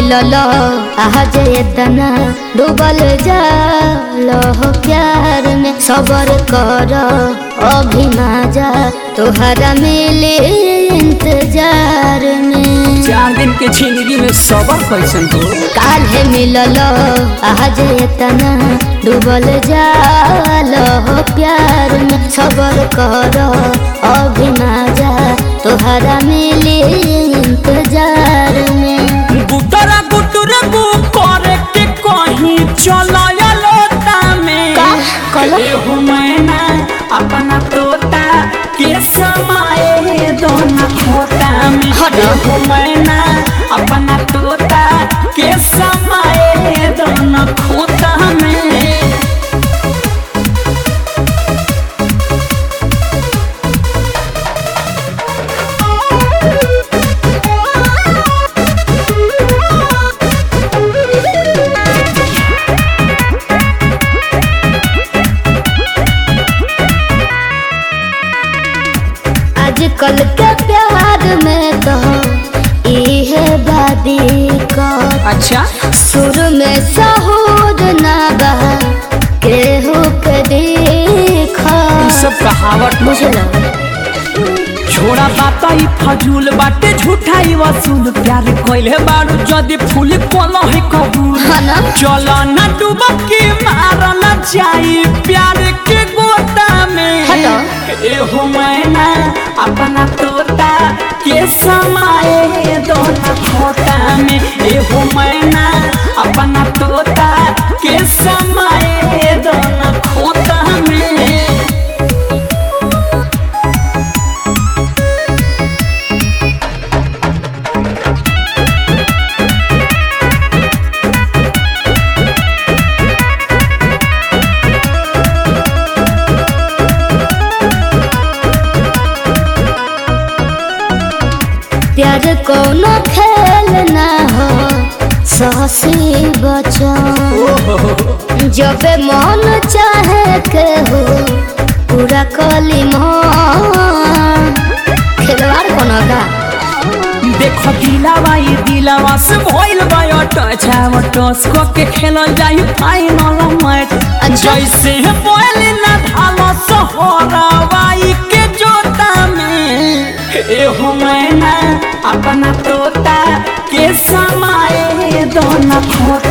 मिलल आज इतना डूबल जालो हो प्यार में सबर कर अभी ना जा तोहरा मिले इंतजार में 4 दिन के जिंदगी में सबर कैसन हो काल्हे मिलल आज इतना डूबल जालो हो प्यार में सबर कर अभी ना जा तोहरा मिले इंतजार में गुटरा गुटरा गु करे के कहीं चलो लोटा में कहलो मैना अपना तोता के समाए दोनों खोता में हटो मैना अपना तोता के समाए दोनों खोता में आजकल के प्यार में तो इहे बादी का अच्छा सुर में सहूर ना बा केहू के देखा सब कहावत मुझे छोड़ा बात ई फजूल बाटे झूठा ई वसूल प्यार कोइले बारू जदी फूल कोनो है कबूल हाँ ना? चलो ना डुबकी मारना चाहिए प्यार के गोता में हटो। एहो मैना अपना तोता के समाए दोनों खोता में एहो मैना अपना तोता के समाए दोनों खोता में प्यार कोनो खेल ना हो सासी बचा जब मन चाहे के हो पूरा कली खिलवाड़ कोनो का देखो दिलावा से भइल बा टच को के खेलल जाई फाइनल मैच जैसे बोल ना धालो सोहरावाई के जोता में एहो मैना अपना तोता के समाए दोनों खोता